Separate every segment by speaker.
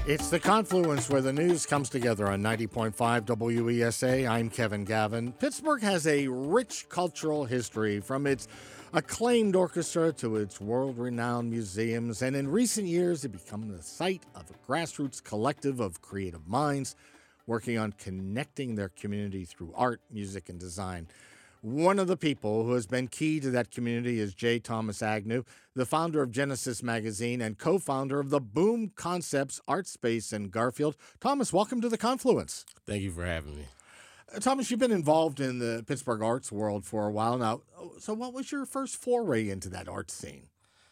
Speaker 1: It's the confluence where the news comes together on 90.5 WESA. I'm Kevin Gavin. Pittsburgh has a rich cultural history, from its acclaimed orchestra to its world-renowned museums, and in recent years it become the site of a grassroots collective of creative minds working on connecting their community through art, music, and design. One of the people who has been key to that community is J. Thomas Agnew, the founder of Genesis Magazine and co-founder of the Boom Concepts Art Space in Garfield. Thomas, welcome to the Confluence.
Speaker 2: Thank you for having me.
Speaker 1: Thomas, you've been involved in the Pittsburgh arts world for a while now. So what was your first foray into that art scene?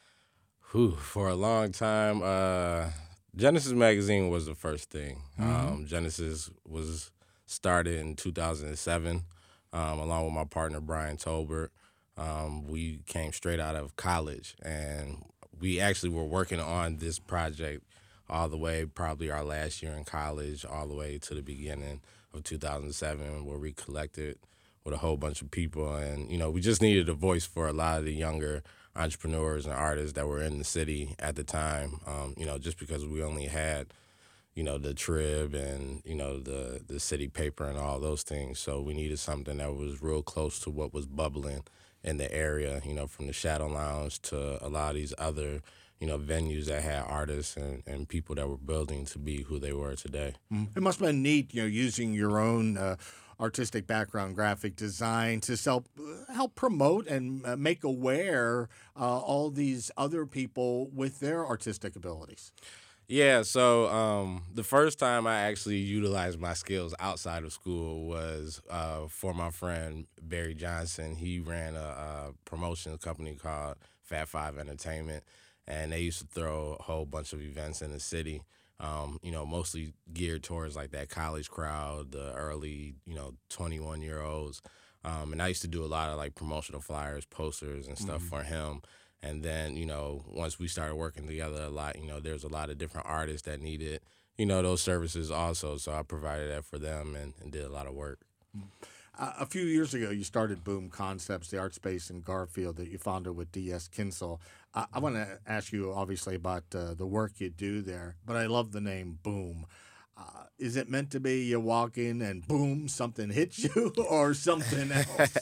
Speaker 2: For a long time, Genesis Magazine was the first thing. Genesis was started in 2007. Along with my partner, Brian Tolbert. We came straight out of college, and we actually were working on this project all the way, probably our last year in college, all the way to the beginning of 2007, where we collected with a whole bunch of people. And, we just needed a voice for a lot of the younger entrepreneurs and artists that were in the city at the time, just because we only had the Trib and, the city paper and all those things. So we needed something that was real close to what was bubbling in the area, from the Shadow Lounge to a lot of these other, venues that had artists and people that were building to be who they were today.
Speaker 1: It must have been neat, using your own artistic background, graphic design, to help promote and make aware all these other people with their artistic abilities.
Speaker 2: Yeah, so the first time I actually utilized my skills outside of school was for my friend Barry Johnson. He ran a promotion company called Fat Five Entertainment, and they used to throw a whole bunch of events in the city, mostly geared towards like that college crowd, the early, 21-year-olds. And I used to do a lot of like promotional flyers, posters, and stuff for him. And then, once we started working together a lot, there's a lot of different artists that needed, those services also. So I provided that for them and did a lot of work.
Speaker 1: A few years ago, you started Boom Concepts, the art space in Garfield that you founded with D.S. Kinsel. I want to ask you, obviously, about the work you do there, but I love the name Boom. Is it meant to be you walk in and boom, something hits you, or something else?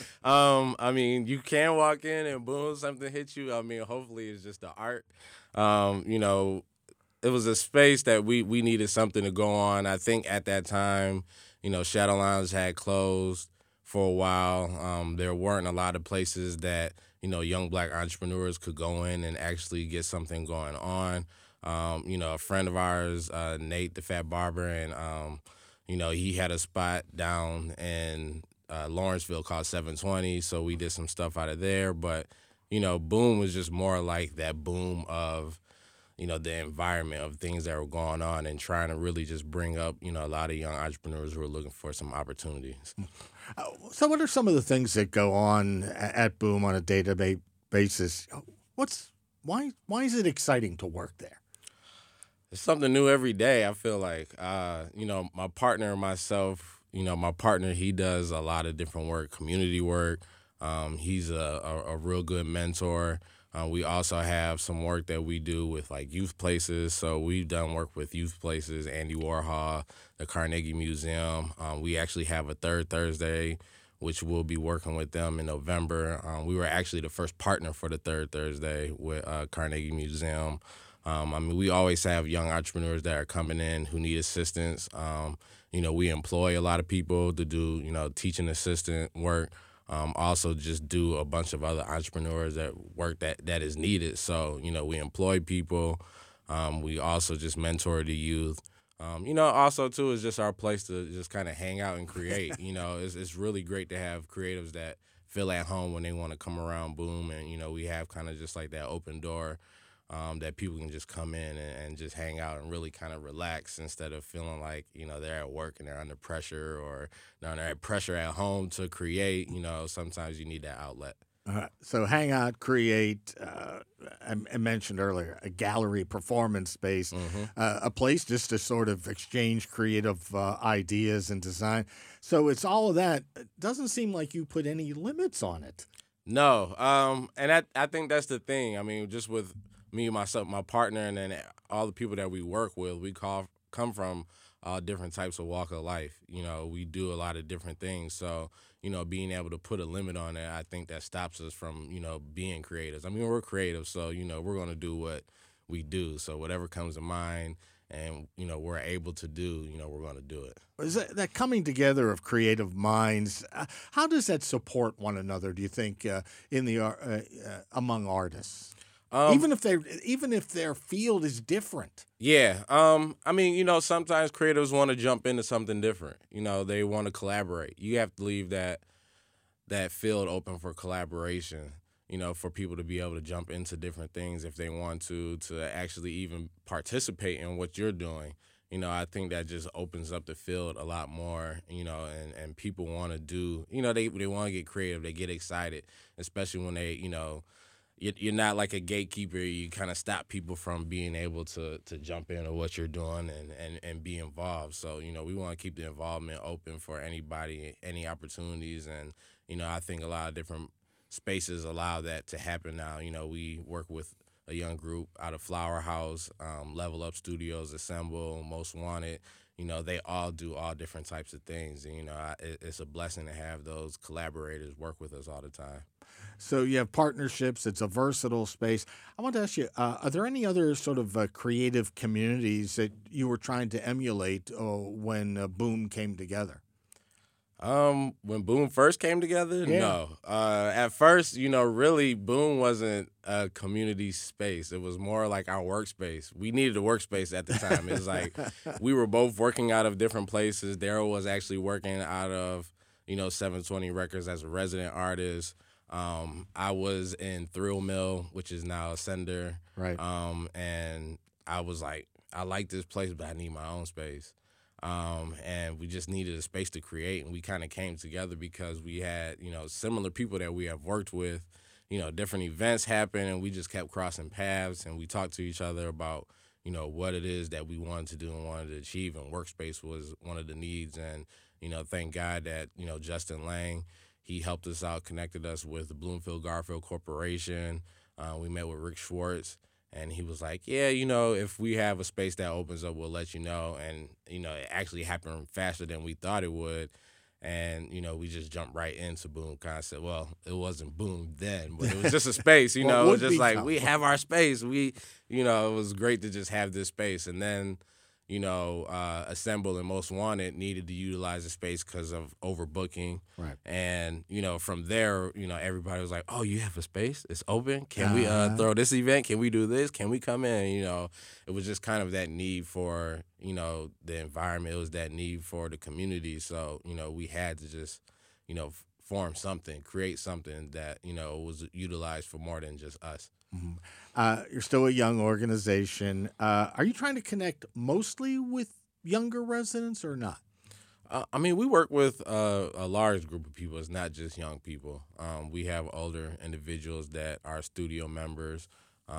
Speaker 2: You can walk in and boom, something hits you. Hopefully it's just the art. It was a space that we needed something to go on. I think at that time, Shadow Lounge had closed for a while. There weren't a lot of places that, young black entrepreneurs could go in and actually get something going on. A friend of ours, Nate the Fat Barber, and, he had a spot down in Lawrenceville called 720, so we did some stuff out of there. But, Boom was just more like that boom of, the environment of things that were going on and trying to really just bring up, a lot of young entrepreneurs who are looking for some opportunities.
Speaker 1: So what are some of the things that go on at Boom on a day-to-day basis? Why is it exciting to work there?
Speaker 2: It's something new every day, I feel like. My partner and myself, my partner, he does a lot of different work, community work. He's a real good mentor. We also have some work that we do with like youth places. So we've done work with youth places, Andy Warhol, the Carnegie Museum. We actually have a third Thursday, which we'll be working with them in November. We were actually the first partner for the third Thursday with Carnegie Museum. We always have young entrepreneurs that are coming in who need assistance. We employ a lot of people to do, teaching assistant work. Also just do a bunch of other entrepreneurs that work that is needed. So, we employ people. We also just mentor the youth. Also, too, is just our place to just kind of hang out and create. It's really great to have creatives that feel at home when they want to come around Boom. And, we have kind of just like that open door that people can just come in and just hang out and really kind of relax instead of feeling like, they're at work and they're under pressure or they're under pressure at home to create. Sometimes you need that outlet.
Speaker 1: So hang out, create, I mentioned earlier, a gallery performance space, a place just to sort of exchange creative ideas and design. So it's all of that. It doesn't seem like you put any limits on it.
Speaker 2: No, and I think that's the thing. Just with me, myself, my partner, and then all the people that we work with, come from different types of walk of life. We do a lot of different things. So, being able to put a limit on it, I think that stops us from, being creatives. I mean, we're creative, so, we're going to do what we do. So whatever comes to mind and, we're able to do, we're going to do it.
Speaker 1: Is that coming together of creative minds? How does that support one another? Do you think in the among artists, even if their field is different?
Speaker 2: Yeah. I mean, sometimes creatives want to jump into something different. They want to collaborate. You have to leave that field open for collaboration. For people to be able to jump into different things if they want to actually even participate in what you're doing. I think that just opens up the field a lot more, and people want to do, they want to get creative. They get excited, especially when they, you're not like a gatekeeper. You kind of stop people from being able to jump into what you're doing and be involved. So, we want to keep the involvement open for anybody, any opportunities. And, I think a lot of different spaces allow that to happen now. We work with a young group out of Flower House, Level Up Studios, Assemble, Most Wanted. They all do all different types of things. And, it's a blessing to have those collaborators work with us all the time.
Speaker 1: So you have partnerships. It's a versatile space. I want to ask you, are there any other sort of creative communities that you were trying to emulate when Boom came together?
Speaker 2: When Boom first came together,
Speaker 1: Yeah.
Speaker 2: no. At first, really Boom wasn't a community space. It was more like our workspace. We needed a workspace at the time. It's like we were both working out of different places. Daryl was actually working out of, 720 Records as a resident artist. I was in Thrill Mill, which is now Ascender.
Speaker 1: Right.
Speaker 2: And I was like, I like this place, but I need my own space. And we just needed a space to create, and we kind of came together because we had, similar people that we have worked with. Different events happened, and we just kept crossing paths, and we talked to each other about, what it is that we wanted to do and wanted to achieve, and workspace was one of the needs. And, thank God that, Justin Lang, he helped us out, connected us with the Bloomfield Garfield Corporation. We met with Rick Schwartz. And he was like, yeah, if we have a space that opens up, we'll let you know. And, it actually happened faster than we thought it would. And, we just jumped right into Boom concept. Well, it wasn't Boom then, but it was just a space,
Speaker 1: Well,
Speaker 2: it was just like,
Speaker 1: become.
Speaker 2: we have our space. It was great to just have this space. And then, Assemble and Most Wanted needed to utilize the space because of overbooking.
Speaker 1: Right.
Speaker 2: And, from there, everybody was like, oh, you have a space? It's open? Can we throw this event? Can we do this? Can we come in? It was just kind of that need for, the environment. It was that need for the community. So, we had to just, form something, create something that, was utilized for more than just us.
Speaker 1: Mm-hmm. You're still a young organization. Are you trying to connect mostly with younger residents or not?
Speaker 2: I mean, we work with a large group of people. It's not just young people. We have older individuals that are studio members.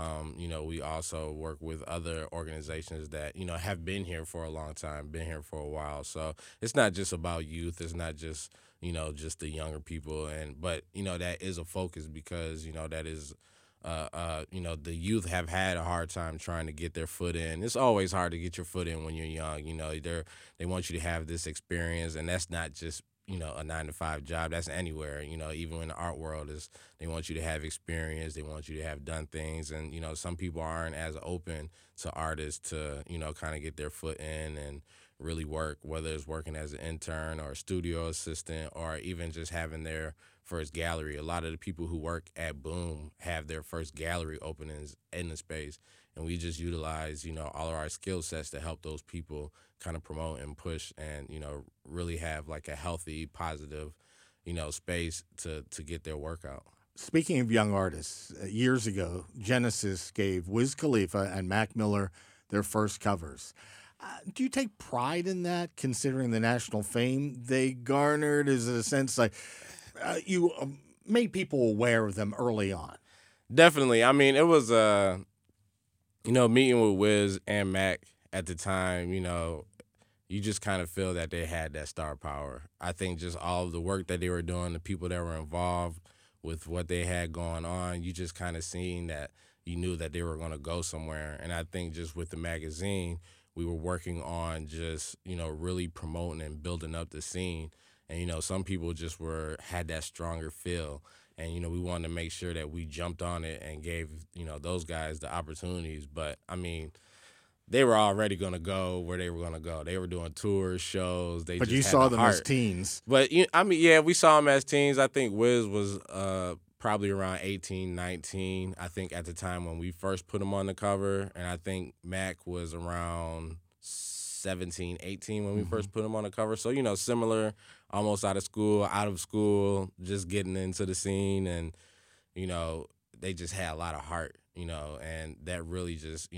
Speaker 2: We also work with other organizations that, have been here for a long time, been here for a while. So it's not just about youth. It's not just, just the younger people. But that is a focus because, that is the youth have had a hard time trying to get their foot in. It's always hard to get your foot in when you're young. They want you to have this experience, and that's not just, a 9-to-5 job. That's anywhere, even in the art world, they want you to have experience. They want you to have done things. And, some people aren't as open to artists to, kind of get their foot in and really work, whether it's working as an intern or a studio assistant or even just having their first gallery. A lot of the people who work at Boom have their first gallery openings in the space. And we just utilize, all of our skill sets to help those people kind of promote and push and, really have like a healthy, positive, space to get their work out.
Speaker 1: Speaking of young artists, years ago, Genesis gave Wiz Khalifa and Mac Miller their first covers. Do you take pride in that, considering the national fame they garnered? Is it a sense like you made people aware of them early on?
Speaker 2: Definitely. I mean, it was, meeting with Wiz and Mac at the time, you just kind of feel that they had that star power. I think just all of the work that they were doing, the people that were involved with what they had going on, you just kind of seen that, you knew that they were going to go somewhere. And I think just with the magazine, we were working on just, really promoting and building up the scene. And, some people just had that stronger feel. And, we wanted to make sure that we jumped on it and gave, those guys the opportunities. But, I mean, they were already going to go where they were going to go. They were doing tours, shows. But
Speaker 1: you saw them as teens.
Speaker 2: But, we saw them as teens. I think Wiz was probably around 18, 19, I think, at the time when we first put him on the cover. And I think Mac was around 17, 18 when we first put him on the cover. So, similar, almost out of school, just getting into the scene. And, they just had a lot of heart, and that really just,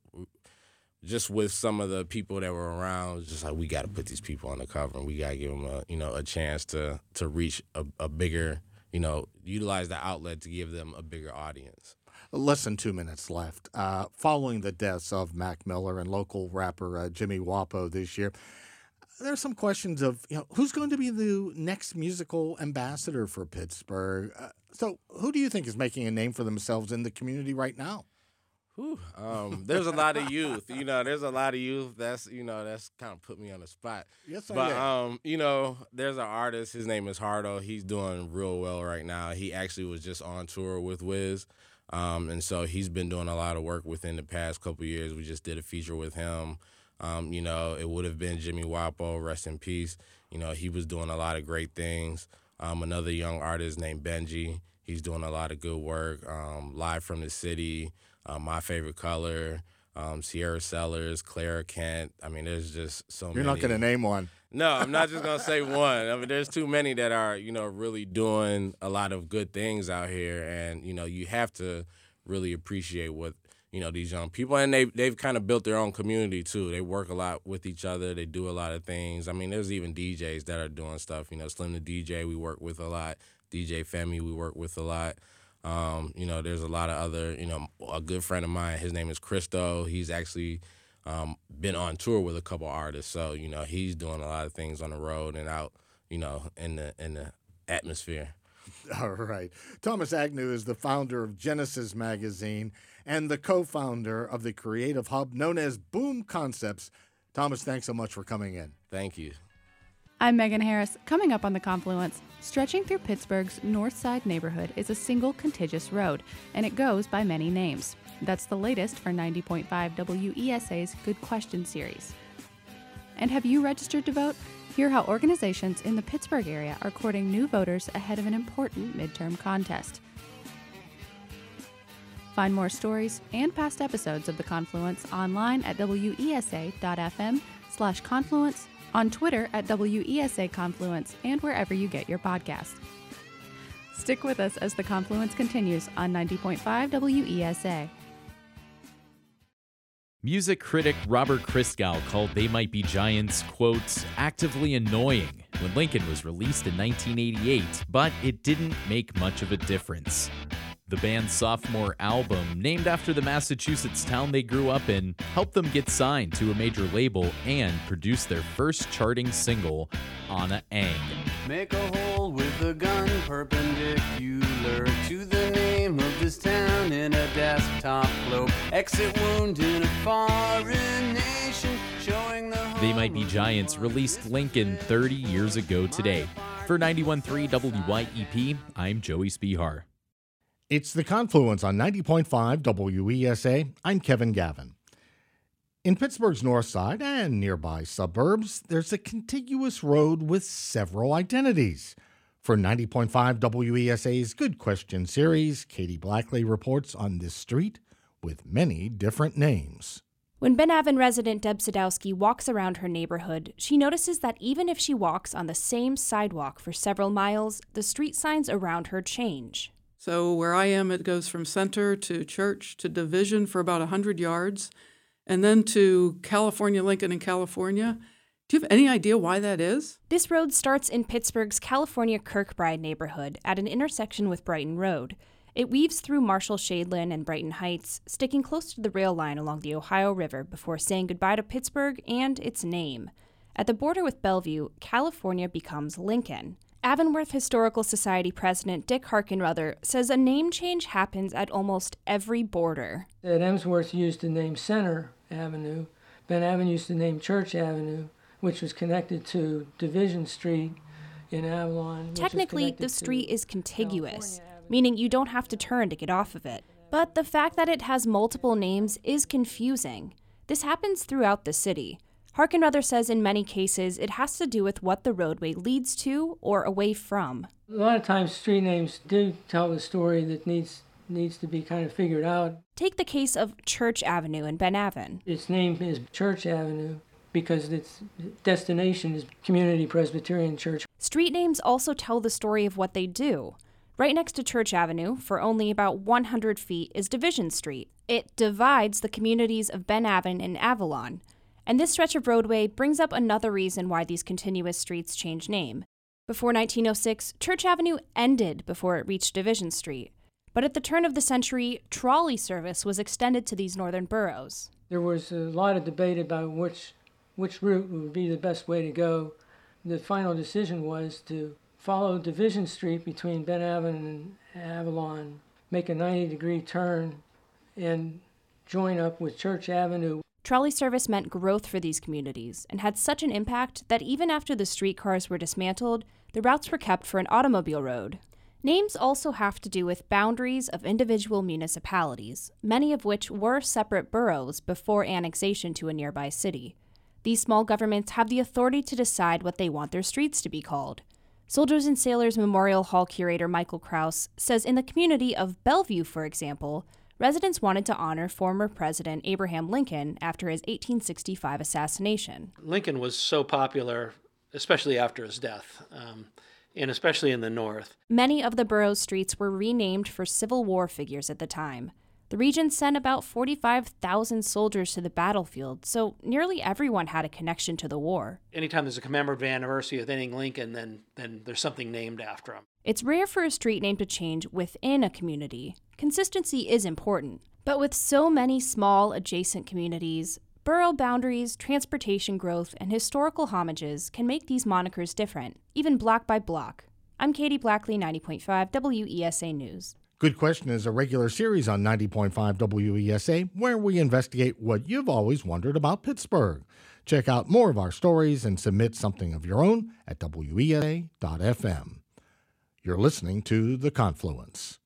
Speaker 2: just with some of the people that were around, it's just like, we got to put these people on the cover, and we got to give them a chance to reach a bigger, utilize the outlet to give them a bigger audience.
Speaker 1: Less than 2 minutes left. Following the deaths of Mac Miller and local rapper Jimmy Wopo this year, there are some questions of, who's going to be the next musical ambassador for Pittsburgh? So who do you think is making a name for themselves in the community right now?
Speaker 2: There's a lot of youth. There's a lot of youth. That's kind of put me on the spot.
Speaker 1: Yes,
Speaker 2: but there's an artist. His name is Hardo. He's doing real well right now. He actually was just on tour with Wiz, and so he's been doing a lot of work within the past couple of years. We just did a feature with him. It would have been Jimmy Wopo, rest in peace. He was doing a lot of great things. Another young artist named Benji. He's doing a lot of good work. Live from the City. My Favorite Color, Sierra Sellers, Clara Kent. I mean, there's just so many.
Speaker 1: You're not going to name one.
Speaker 2: No, I'm not just going to say one. I mean, there's too many that are, really doing a lot of good things out here. And, you have to really appreciate what, these young people. And they've kind of built their own community, too. They work a lot with each other. They do a lot of things. I mean, there's even DJs that are doing stuff. Slim the DJ, we work with a lot. DJ Femi, we work with a lot. There's a lot of other, a good friend of mine, his name is Christo. He's actually been on tour with a couple artists. So, he's doing a lot of things on the road and out, in the atmosphere.
Speaker 1: All right. Thomas Agnew is the founder of Genesis Magazine and the co-founder of the creative hub known as Boom Concepts. Thomas, thanks so much for coming in.
Speaker 2: Thank you.
Speaker 3: I'm Megan Harris. Coming up on The Confluence, stretching through Pittsburgh's North Side neighborhood is a single contiguous road, and it goes by many names. That's the latest for 90.5 WESA's Good Question series. And have you registered to vote? Hear how organizations in the Pittsburgh area are courting new voters ahead of an important midterm contest. Find more stories and past episodes of The Confluence online at wesa.fm/confluence, on Twitter at WESA Confluence, and wherever you get your podcasts. Stick with us as The Confluence continues on 90.5 WESA.
Speaker 4: Music critic Robert Christgau called They Might Be Giants, quote, actively annoying when Lincoln was released in 1988, but it didn't make much of a difference. The band's sophomore album, named after the Massachusetts town they grew up in, helped them get signed to a major label and produce their first charting single, Anna Ang.
Speaker 5: Make a hole with a gun perpendicular to the name of this town in a desktop globe. Exit wound in a foreign nation, showing the
Speaker 4: They Might Be Giants released Lincoln 30 years ago today. For 91.3 WYEP, I'm Joey Spihar.
Speaker 1: It's The Confluence on 90.5 WESA. I'm Kevin Gavin. In Pittsburgh's north side and nearby suburbs, there's a contiguous road with several identities. For 90.5 WESA's Good Question series, Katie Blackley reports on this street with many different names.
Speaker 6: When Ben Avon resident Deb Sadowski walks around her neighborhood, she notices that even if she walks on the same sidewalk for several miles, the street signs around her change.
Speaker 7: So where I am, it goes from Center to Church to Division for about 100 yards, and then to California, Lincoln, and California. Do you have any idea why that is?
Speaker 6: This road starts in Pittsburgh's California Kirkbride neighborhood at an intersection with Brighton Road. It weaves through Marshall Shadeland and Brighton Heights, sticking close to the rail line along the Ohio River before saying goodbye to Pittsburgh and its name. At the border with Bellevue, California becomes Lincoln. Avonworth Historical Society President Dick Harkenrother says a name change happens at almost every border.
Speaker 8: At Emsworth used the name Center Avenue. Ben Avon used the name Church Avenue, which was connected to Division Street in Avalon.
Speaker 6: Technically, the street is contiguous, meaning you don't have to turn to get off of it. But the fact that it has multiple names is confusing. This happens throughout the city. Harkenrother says in many cases it has to do with what the roadway leads to or away from.
Speaker 8: A lot of times street names do tell a story that needs to be kind of figured out.
Speaker 6: Take the case of Church Avenue in Ben Avon.
Speaker 8: Its name is Church Avenue because its destination is Community Presbyterian Church.
Speaker 6: Street names also tell the story of what they do. Right next to Church Avenue, for only about 100 feet, is Division Street. It divides the communities of Ben Avon and Avalon. And this stretch of roadway brings up another reason why these continuous streets change name. Before 1906, Church Avenue ended before it reached Division Street. But at the turn of the century, trolley service was extended to these northern boroughs.
Speaker 8: There was a lot of debate about which route would be the best way to go. The final decision was to follow Division Street between Ben Avon and Avalon, make a 90-degree turn, and join up with Church Avenue.
Speaker 6: Trolley service meant growth for these communities and had such an impact that even after the streetcars were dismantled, the routes were kept for an automobile road. Names also have to do with boundaries of individual municipalities, many of which were separate boroughs before annexation to a nearby city. These small governments have the authority to decide what they want their streets to be called. Soldiers and Sailors Memorial Hall curator Michael Kraus says in the community of Bellevue, for example, residents wanted to honor former President Abraham Lincoln after his 1865 assassination.
Speaker 9: Lincoln was so popular, especially after his death, and especially in the North.
Speaker 6: Many of the borough's streets were renamed for Civil War figures at the time. The region sent about 45,000 soldiers to the battlefield, so nearly everyone had a connection to the war.
Speaker 9: Anytime there's a commemorative anniversary of anything Lincoln, then there's something named after him.
Speaker 6: It's rare for a street name to change within a community. Consistency is important. But with so many small adjacent communities, borough boundaries, transportation growth, and historical homages can make these monikers different, even block by block. I'm Katie Blackley, 90.5 WESA News.
Speaker 1: Good Question is a regular series on 90.5 WESA where we investigate what you've always wondered about Pittsburgh. Check out more of our stories and submit something of your own at WESA.fm. You're listening to The Confluence.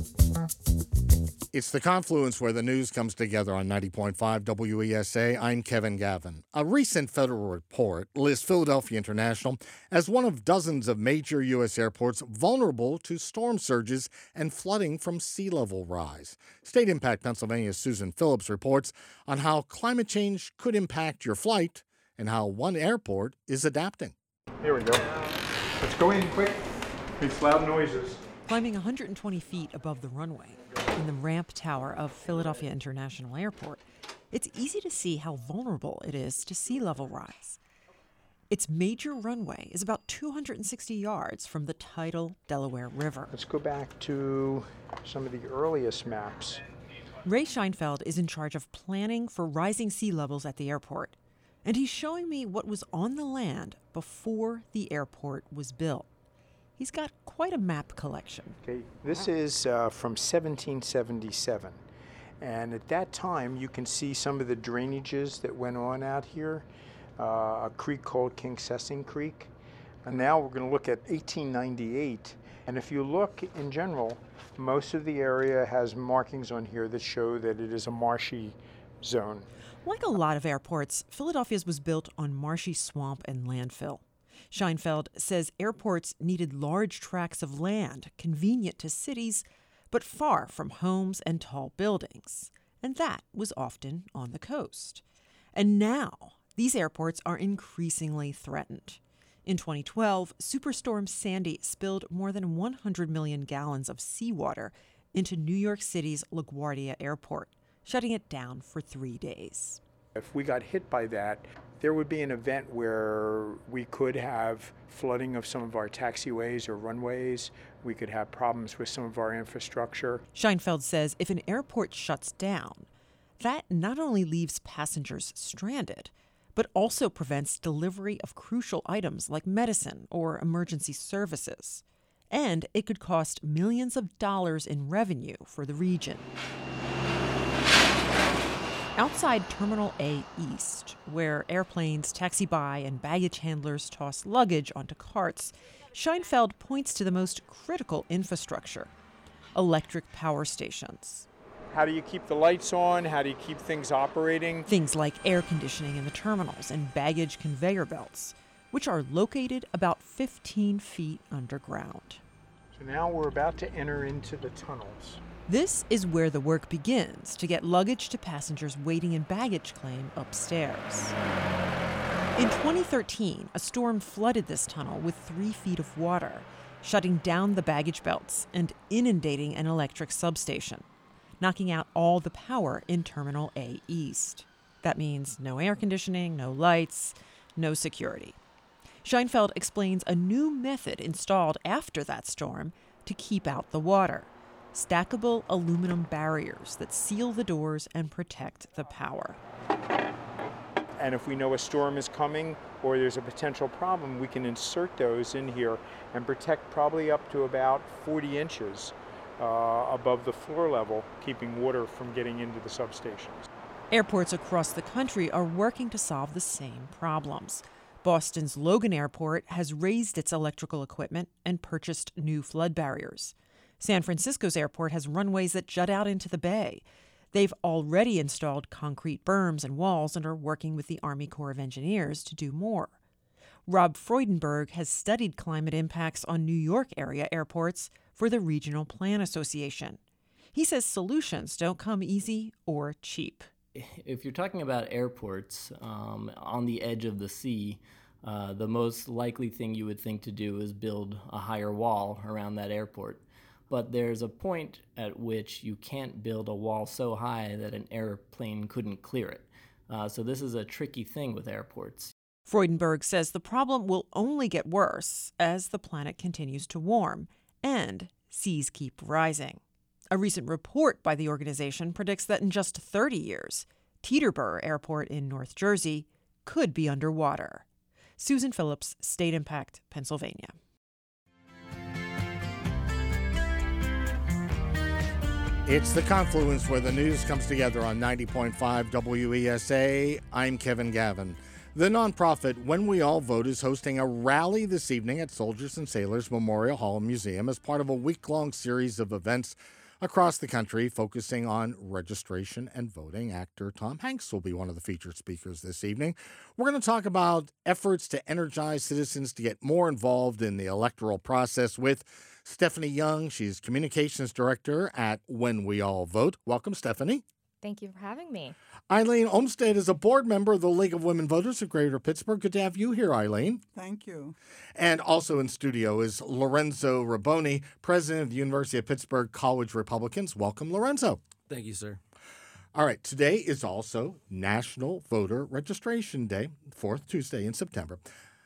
Speaker 1: It's The Confluence where the news comes together on 90.5 WESA. I'm Kevin Gavin. A recent federal report lists Philadelphia International as one of dozens of major U.S. airports vulnerable to storm surges and flooding from sea level rise. State Impact Pennsylvania's Susan Phillips reports on how climate change could impact your flight and how one airport is adapting.
Speaker 10: Here we go. Let's go in quick. It's loud noises.
Speaker 11: Climbing 120 feet above the runway in the ramp tower of Philadelphia International Airport, it's easy to see how vulnerable it is to sea level rise. Its major runway is about 260 yards from the tidal Delaware River.
Speaker 10: Let's go back to some of the earliest maps.
Speaker 11: Ray Scheinfeld is in charge of planning for rising sea levels at the airport, and he's showing me what was on the land before the airport was built. He's got quite a map collection.
Speaker 10: Okay, this is from 1777. And at that time, you can see some of the drainages that went on out here. A creek called King Sessing Creek. And now we're going to look at 1898. And if you look in general, most of the area has markings on here that show that it is a marshy zone.
Speaker 11: Like a lot of airports, Philadelphia's was built on marshy swamp and landfill. Scheinfeld says airports needed large tracts of land convenient to cities, but far from homes and tall buildings. And that was often on the coast. And now, these airports are increasingly threatened. In 2012, Superstorm Sandy spilled more than 100 million gallons of seawater into New York City's LaGuardia Airport, shutting it down for 3 days.
Speaker 10: If we got hit by that, there would be an event where we could have flooding of some of our taxiways or runways. We could have problems with some of our infrastructure.
Speaker 11: Scheinfeld says if an airport shuts down, that not only leaves passengers stranded, but also prevents delivery of crucial items like medicine or emergency services. And it could cost millions of dollars in revenue for the region. Outside Terminal A East, where airplanes taxi by and baggage handlers toss luggage onto carts, Scheinfeld points to the most critical infrastructure: electric power stations.
Speaker 10: How do you keep the lights on? How do you keep things operating?
Speaker 11: Things like air conditioning in the terminals and baggage conveyor belts, which are located about 15 feet underground.
Speaker 10: So now we're about to enter into the tunnels.
Speaker 11: This is where the work begins to get luggage to passengers waiting in baggage claim upstairs. In 2013, a storm flooded this tunnel with 3 feet of water, shutting down the baggage belts and inundating an electric substation, knocking out all the power in Terminal A East. That means no air conditioning, no lights, no security. Scheinfeld explains a new method installed after that storm to keep out the water: stackable aluminum barriers that seal the doors and protect the power.
Speaker 10: And if we know a storm is coming or there's a potential problem, we can insert those in here and protect probably up to about 40 inches above the floor level, keeping water from getting into the substations.
Speaker 11: Airports across the country are working to solve the same problems. Boston's Logan Airport has raised its electrical equipment and purchased new flood barriers. San Francisco's airport has runways that jut out into the bay. They've already installed concrete berms and walls and are working with the Army Corps of Engineers to do more. Rob Freudenberg has studied climate impacts on New York area airports for the Regional Plan Association. He says solutions don't come easy or cheap.
Speaker 12: If you're talking about airports on the edge of the sea, the most likely thing you would think to do is build a higher wall around that airport. But there's a point at which you can't build a wall so high that an airplane couldn't clear it. So this is a tricky thing with airports.
Speaker 11: Freudenberg says the problem will only get worse as the planet continues to warm and seas keep rising. A recent report by the organization predicts that in just 30 years, Teterboro Airport in North Jersey could be underwater. Susan Phillips, State Impact, Pennsylvania.
Speaker 1: It's the confluence where the news comes together on 90.5 WESA. I'm Kevin Gavin. The nonprofit When We All Vote is hosting a rally this evening at Soldiers and Sailors Memorial Hall and Museum as part of a week-long series of events across the country focusing on registration and voting. Actor Tom Hanks will be one of the featured speakers this evening. We're going to talk about efforts to energize citizens to get more involved in the electoral process with Stephanie Young. She's Communications Director at When We All Vote. Welcome, Stephanie.
Speaker 13: Thank you for having me.
Speaker 1: Eileen Olmsted is a board member of the League of Women Voters of Greater Pittsburgh. Good to have you here, Eileen.
Speaker 14: Thank you.
Speaker 1: And also in studio is Lorenzo Raboni, president of the University of Pittsburgh College Republicans. Welcome, Lorenzo.
Speaker 15: Thank you, sir.
Speaker 1: All right, today is also National Voter Registration Day, fourth Tuesday in September.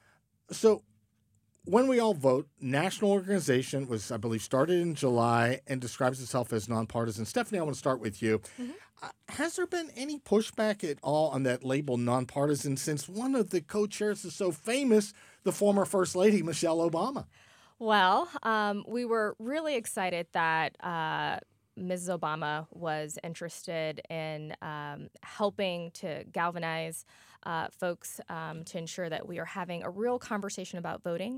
Speaker 1: So When We All Vote, national organization, was, I believe, started in July and describes itself as nonpartisan. Stephanie, I want to start with you. Mm-hmm. Has there been any pushback at all on that label nonpartisan since one of the co-chairs is so famous, the former First Lady, Michelle Obama?
Speaker 13: Well, we were really excited that Mrs. Obama was interested in helping to galvanize folks to ensure that we are having a real conversation about voting.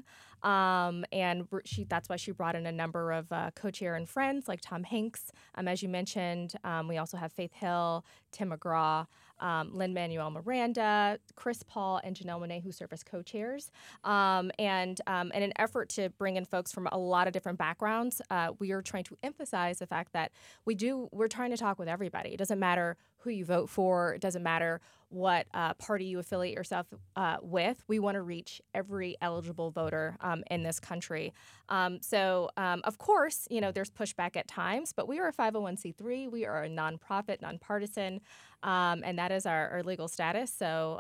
Speaker 13: And that's why she brought in a number of co-chair and friends like Tom Hanks. As you mentioned, we also have Faith Hill, Tim McGraw, Lin-Manuel Miranda, Chris Paul, and Janelle Monáe, who serve as co-chairs. And in an effort to bring in folks from a lot of different backgrounds, we are trying to emphasize the fact that we're trying to talk with everybody. It doesn't matter who you vote for. It doesn't matter what party you affiliate yourself with. We want to reach every eligible voter in this country. Of course, there's pushback at times, but we are a 501c3. We are a nonprofit, nonpartisan, and that is our legal status. So,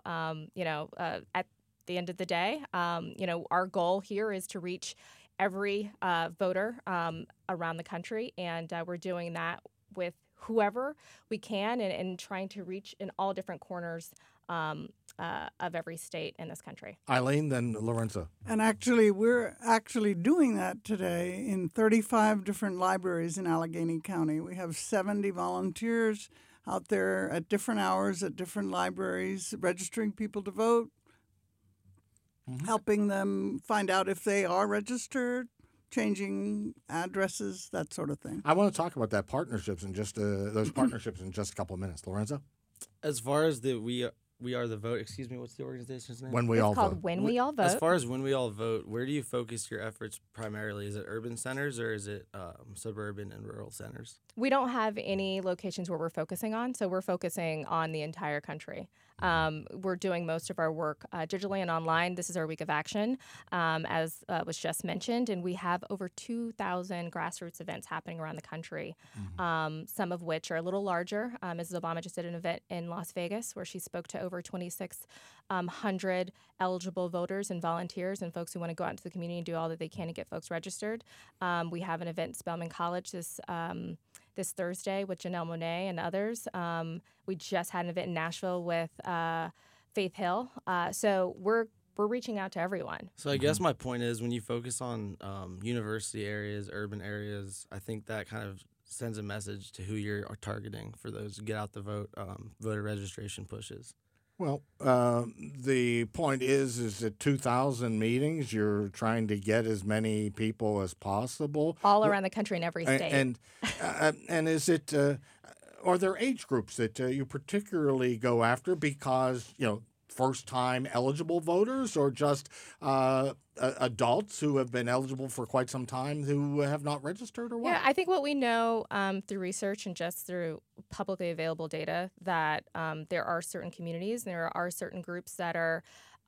Speaker 13: at the end of the day, our goal here is to reach every voter around the country, and we're doing that with whoever we can and trying to reach in all different corners of every state in this country.
Speaker 1: Eileen, then Lorenzo.
Speaker 14: And actually, we're actually doing that today in 35 different libraries in Allegheny County. We have 70 volunteers out there at different hours at different libraries, registering people to vote, helping them find out if they are registered, changing addresses, that sort of thing.
Speaker 1: I want to talk about that partnerships in just those partnerships in just a couple of minutes. Lorenzo?
Speaker 15: As far as the We Are the Vote, excuse me, what's the organization's name?
Speaker 1: When We All Vote.
Speaker 13: It's called When We All Vote.
Speaker 15: As far as When We All Vote, where do you focus your efforts primarily? Is it urban centers or is it suburban and rural centers?
Speaker 13: We don't have any locations where we're focusing on, so we're focusing on the entire country. We're doing most of our work digitally and online. This is our week of action, as was just mentioned, and we have over 2,000 grassroots events happening around the country, some of which are a little larger. Mrs. Obama just did an event in Las Vegas where she spoke to over 2,600 eligible voters and volunteers and folks who want to go out into the community and do all that they can to get folks registered. We have an event at Spelman College this Thursday with Janelle Monáe and others. We just had an event in Nashville with Faith Hill. So we're reaching out to everyone.
Speaker 15: So I guess my point is when you focus on university areas, urban areas, I think that kind of sends a message to who you're targeting for those get out the vote, voter registration pushes.
Speaker 1: Well, the point is that 2,000 meetings, you're trying to get as many people as possible.
Speaker 13: All around the country in every state.
Speaker 1: And is it, are there age groups that you particularly go after because, first-time eligible voters or just adults who have been eligible for quite some time who have not registered or what?
Speaker 13: Yeah, I think what we know through research and just through publicly available data that there are certain communities and there are certain groups that are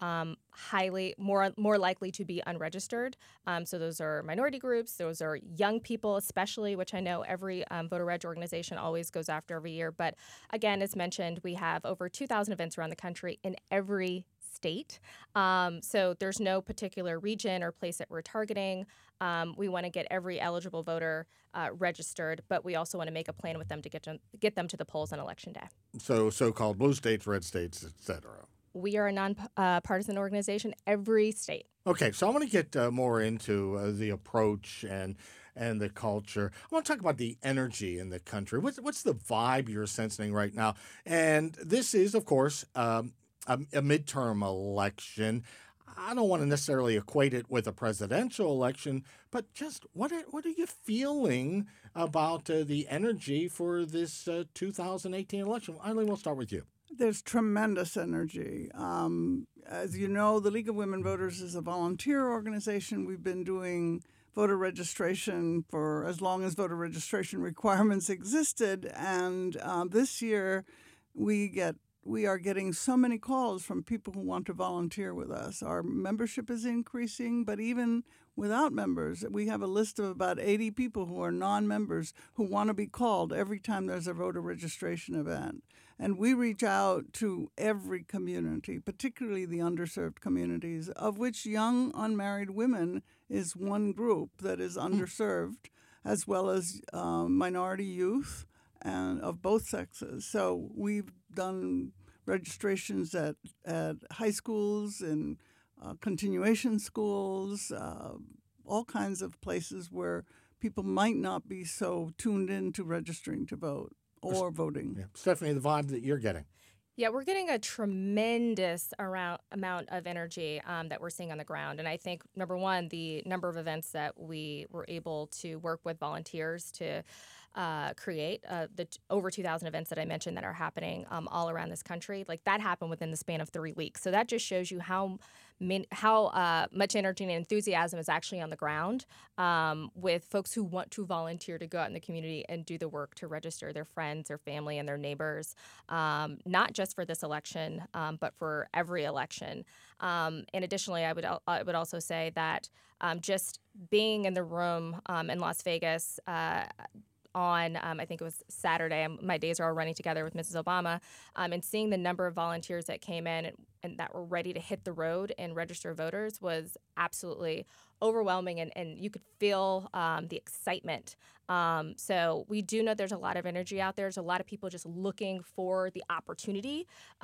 Speaker 13: highly more likely to be unregistered. So those are minority groups. Those are young people, especially, which I know every voter reg organization always goes after every year. But again, as mentioned, we have over 2,000 events around the country in every state. So there's no particular region or place that we're targeting. We want to get every eligible voter registered, but we also want to make a plan with them to get them to the polls on Election Day.
Speaker 1: So so-called blue states, red states, et cetera.
Speaker 13: We are a non-partisan organization, every state.
Speaker 1: Okay, so I want to get more into the approach and the culture. I want to talk about the energy in the country. What's the vibe you're sensing right now? And this is, of course, a midterm election. I don't want to necessarily equate it with a presidential election, but just what are you feeling about the energy for this 2018 election? Eileen, we'll start with you.
Speaker 14: There's tremendous energy. As you know, the League of Women Voters is a volunteer organization. We've been doing voter registration for as long as voter registration requirements existed. And this year, we are getting so many calls from people who want to volunteer with us. Our membership is increasing, but even without members, we have a list of about 80 people who are non-members who want to be called every time there's a voter registration event. And we reach out to every community, particularly the underserved communities, of which young unmarried women is one group that is underserved, as well as minority youth and of both sexes. So we've done registrations at high schools and continuation schools, all kinds of places where people might not be so tuned in to registering to vote or voting.
Speaker 1: Yeah. Stephanie, the vibe that you're getting.
Speaker 13: Yeah, we're getting a tremendous amount of energy that we're seeing on the ground. And I think, number one, the number of events that we were able to work with volunteers to create, the over 2,000 events that I mentioned that are happening all around this country, like that happened within the span of 3 weeks. So that just shows you how much energy and enthusiasm is actually on the ground with folks who want to volunteer to go out in the community and do the work to register their friends, their family, and their neighbors, not just for this election, but for every election. And additionally, I would also say that just being in the room in Las Vegas on, I think it was Saturday. My days are all running together with Mrs. Obama, and seeing the number of volunteers that came in and that were ready to hit the road and register voters was absolutely overwhelming, and you could feel the excitement. So we do know there's a lot of energy out there. There's a lot of people just looking for the opportunity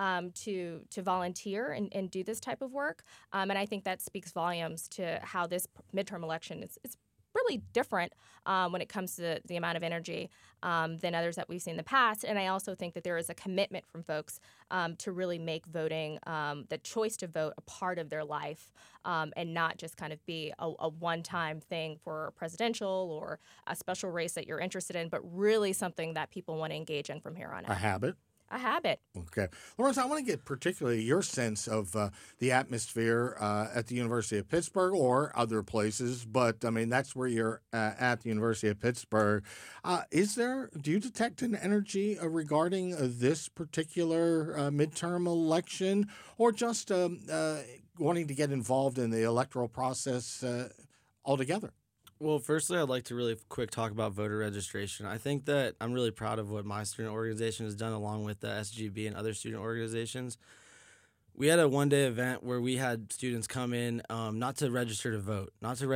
Speaker 13: to volunteer and do this type of work. And I think that speaks volumes to how this midterm election is really different when it comes to the amount of energy than others that we've seen in the past. And I also think that there is a commitment from folks to really make voting, the choice to vote, a part of their life, and not just kind of be a one-time thing for a presidential or a special race that you're interested in, but really something that people want to engage in from here on out.
Speaker 1: A habit?
Speaker 13: A habit.
Speaker 1: Okay. Lawrence, I want to get particularly your sense of the atmosphere at the University of Pittsburgh or other places, but I mean, that's where you're at the University of Pittsburgh. Do you detect an energy regarding this particular midterm election, or just wanting to get involved in the electoral process altogether?
Speaker 15: Well, firstly, I'd like to really quick talk about voter registration. I think that I'm really proud of what my student organization has done along with the SGB and other student organizations. We had a one-day event where we had students come in not to register to vote,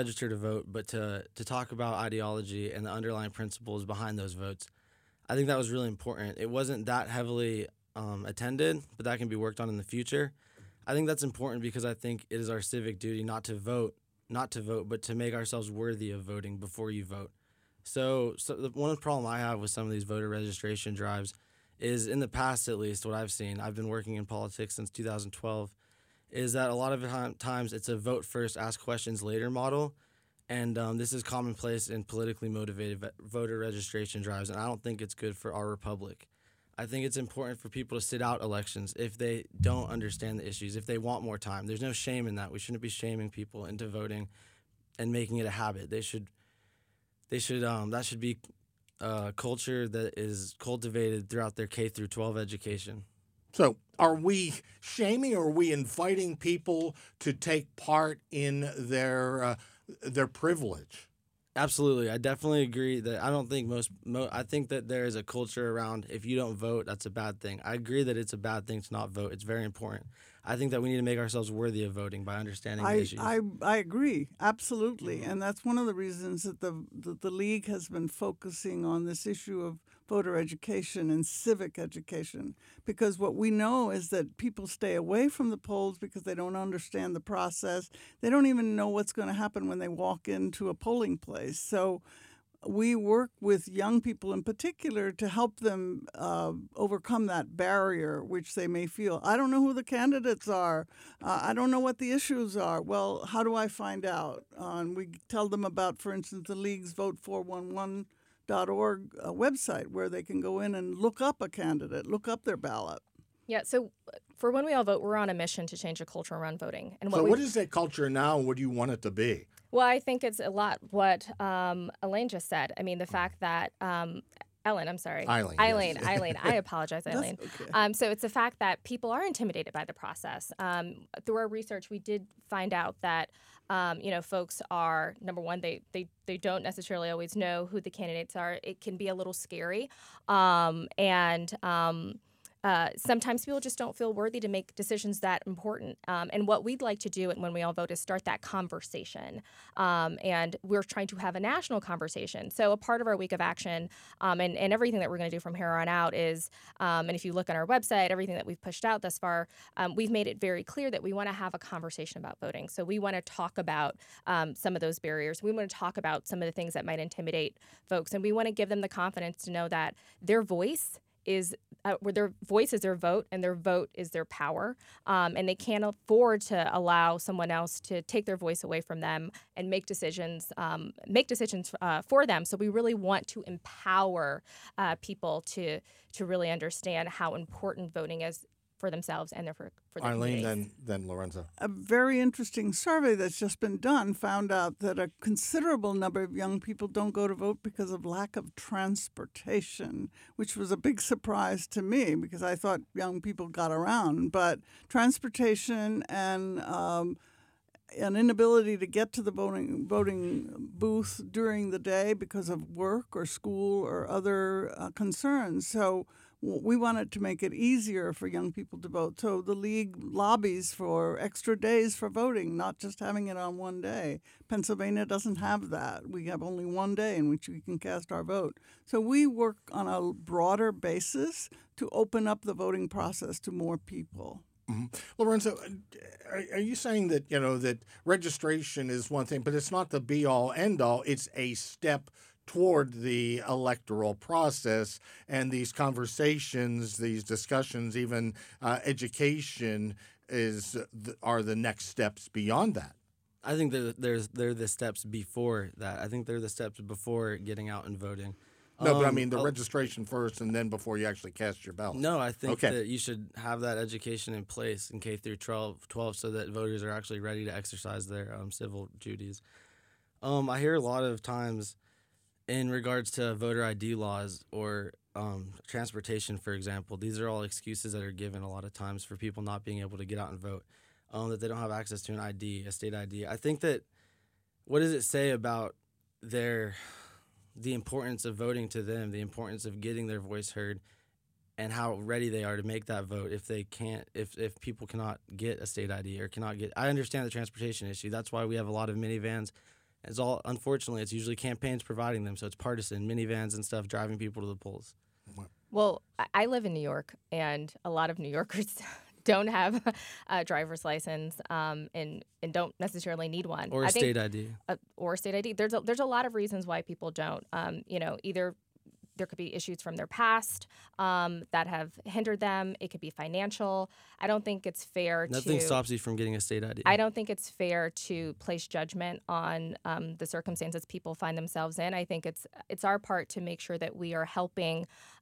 Speaker 15: but to talk about ideology and the underlying principles behind those votes. I think that was really important. It wasn't that heavily attended, but that can be worked on in the future. I think that's important because I think it is our civic duty not to vote, but to make ourselves worthy of voting before you vote. So one problem I have with some of these voter registration drives is, in the past at least, what I've seen, I've been working in politics since 2012, is that a lot of times it's a vote first, ask questions later model. And this is commonplace in politically motivated voter registration drives, and I don't think it's good for our republic. I think it's important for people to sit out elections if they don't understand the issues, if they want more time. There's no shame in that. We shouldn't be shaming people into voting and making it a habit. That should be a culture that is cultivated throughout their K through 12 education.
Speaker 1: So are we shaming, or are we inviting people to take part in their privilege?
Speaker 15: Absolutely. I definitely agree that I don't think I think that there is a culture around if you don't vote, that's a bad thing. I agree that it's a bad thing to not vote. It's very important. I think that we need to make ourselves worthy of voting by understanding the issues.
Speaker 14: I agree. Absolutely. And that's one of the reasons that the League has been focusing on this issue of voter education and civic education, because what we know is that people stay away from the polls because they don't understand the process. They don't even know what's going to happen when they walk into a polling place. So we work with young people in particular to help them overcome that barrier, which they may feel. I don't know who the candidates are. I don't know what the issues are. Well, how do I find out? And we tell them about, for instance, the League's Vote411.org website, where they can go in and look up a candidate, look up their ballot.
Speaker 13: Yeah, so for When We All Vote, we're on a mission to change the culture around voting. And
Speaker 1: what is that culture now, and what do you want it to be?
Speaker 13: Well, I think it's a lot what Elaine just said. I mean, the fact that Eileen, I apologize, Eileen. Okay. So it's the fact that people are intimidated by the process. Through our research, we did find out that folks are, number one, they don't necessarily always know who the candidates are. It can be a little scary, sometimes people just don't feel worthy to make decisions that important. And what we'd like to do When We All Vote is start that conversation. And we're trying to have a national conversation. So a part of our week of action and everything that we're going to do from here on out is, and if you look on our website, everything that we've pushed out thus far, we've made it very clear that we want to have a conversation about voting. So we want to talk about some of those barriers. We want to talk about some of the things that might intimidate folks. And we want to give them the confidence to know that their voice is their vote, and their vote is their power, and they can't afford to allow someone else to take their voice away from them and make decisions for them. So we really want to empower people to really understand how important voting is for themselves and for their
Speaker 1: Eileen,
Speaker 13: communities.
Speaker 1: then Lorenzo.
Speaker 14: A very interesting survey that's just been done found out that a considerable number of young people don't go to vote because of lack of transportation, which was a big surprise to me because I thought young people got around. But transportation and an inability to get to the voting booth during the day because of work or school or other concerns. So we wanted to make it easier for young people to vote. So the league lobbies for extra days for voting, not just having it on one day. Pennsylvania doesn't have that. We have only one day in which we can cast our vote. So we work on a broader basis to open up the voting process to more people.
Speaker 1: Mm-hmm. Lorenzo, are you saying that, that registration is one thing, but it's not the be-all, end-all? It's a step toward the electoral process, and these conversations, these discussions, even education are the next steps beyond that.
Speaker 15: I think they're the steps before that. I think they're the steps before getting out and voting.
Speaker 1: No, but I mean the registration first, and then before you actually cast your ballot.
Speaker 15: No, I think that you should have that education in place in K through 12 so that voters are actually ready to exercise their civil duties. I hear a lot of times in regards to voter ID laws or transportation, for example, these are all excuses that are given a lot of times for people not being able to get out and vote, that they don't have access to an ID, a state ID. I think that what does it say about the importance of voting to them, the importance of getting their voice heard, and how ready they are to make that vote if people cannot get a state ID or cannot get. I understand the transportation issue. That's why we have a lot of minivans. Unfortunately, it's usually campaigns providing them, so it's partisan, minivans and stuff driving people to the polls.
Speaker 13: Well, I live in New York, and a lot of New Yorkers don't have a driver's license and don't necessarily need one.
Speaker 15: Or a state ID.
Speaker 13: Or a state ID. There's a lot of reasons why people don't. Either there could be issues from their past that have hindered them. It could be financial. I don't think it's fair
Speaker 15: Nothing stops you from getting a state ID.
Speaker 13: I don't think it's fair to place judgment on the circumstances people find themselves in. I think it's our part to make sure that we are helping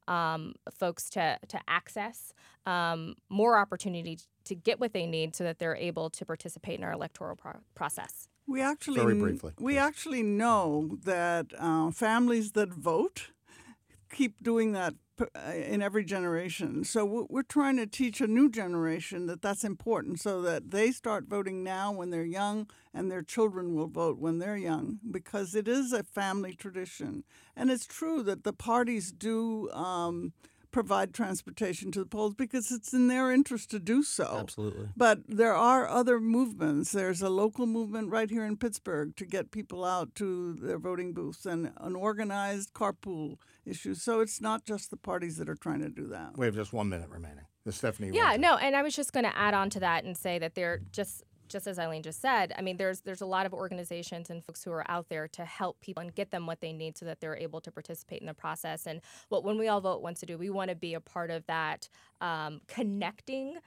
Speaker 13: folks to access more opportunity to get what they need so that they're able to participate in our electoral process.
Speaker 14: We actually
Speaker 1: Very briefly.
Speaker 14: We actually know that families that vote keep doing that in every generation. So we're trying to teach a new generation that that's important so that they start voting now when they're young and their children will vote when they're young, because it is a family tradition. And it's true that the parties do provide transportation to the polls because it's in their interest to do so.
Speaker 15: Absolutely.
Speaker 14: But there are other movements. There's a local movement right here in Pittsburgh to get people out to their voting booths and an organized carpool issue. So it's not just the parties that are trying to do that.
Speaker 1: We have just 1 minute remaining. Stephanie.
Speaker 13: Yeah, no, and I was just going to add on to that and say that they're just as Eileen just said, I mean, there's a lot of organizations and folks who are out there to help people and get them what they need so that they're able to participate in the process. And what When We All Vote wants to do, we want to be a part of that connecting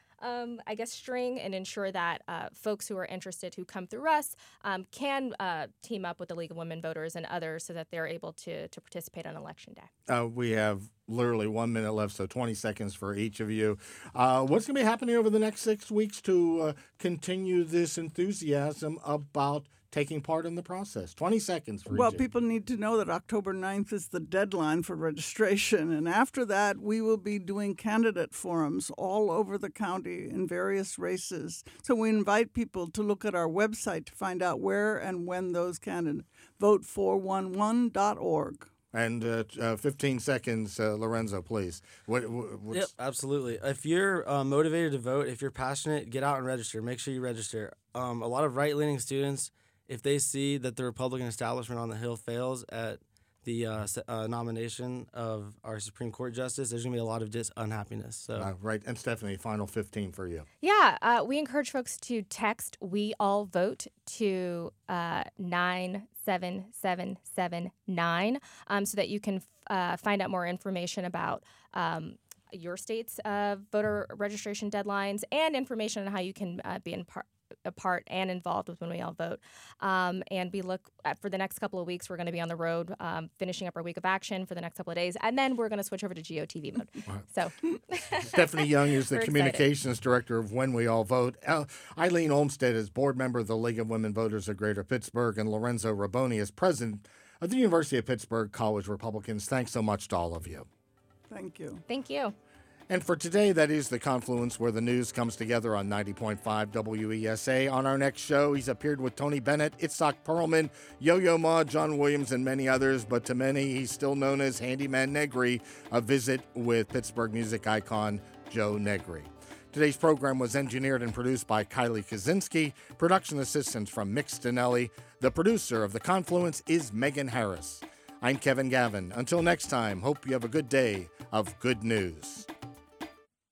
Speaker 13: string and ensure that folks who are interested who come through us can team up with the League of Women Voters and others so that they're able to participate on Election Day.
Speaker 1: We have literally 1 minute left, so 20 seconds for each of you. What's going to be happening over the next 6 weeks to continue this enthusiasm about taking part in the process? 20 seconds for
Speaker 14: Well,
Speaker 1: each.
Speaker 14: people need to know that October 9th is the deadline for registration. And after that, we will be doing candidate forums all over the county in various races. So we invite people to look at our website to find out where and when those candidates. Vote411.org.
Speaker 1: And 15 seconds, Lorenzo, please.
Speaker 15: Yep, absolutely. If you're motivated to vote, if you're passionate, get out and register. Make sure you register. A lot of right-leaning students, if they see that the Republican establishment on the Hill fails at the nomination of our Supreme Court justice, there's going to be a lot of unhappiness. So
Speaker 1: right. And Stephanie, final 15 for you.
Speaker 13: Yeah, we encourage folks to text "We All Vote" to 97779 so that you can find out more information about your state's voter registration deadlines and information on how you can be a part and involved with When We All Vote. And we look at, for the next couple of weeks, we're going to be on the road finishing up our week of action for the next couple of days, and then we're going to switch over to GOTV mode. So
Speaker 1: Stephanie Young is the
Speaker 13: We're
Speaker 1: communications director of When We All Vote. Eileen Olmstead is board member of the League of Women Voters of Greater Pittsburgh, and Lorenzo Raboni is president of the University of Pittsburgh College Republicans. Thanks so much to all of you.
Speaker 14: Thank you.
Speaker 13: Thank you.
Speaker 1: And for today, that is the confluence where the news comes together on 90.5 WESA. On our next show, he's appeared with Tony Bennett, Itzhak Perlman, Yo-Yo Ma, John Williams, and many others. But to many, he's still known as Handyman Negri, a visit with Pittsburgh music icon Joe Negri. Today's program was engineered and produced by Kylie Kaczynski. Production assistance from Mick Stinelli. The producer of The Confluence is Megan Harris. I'm Kevin Gavin. Until next time, hope you have a good day of good news.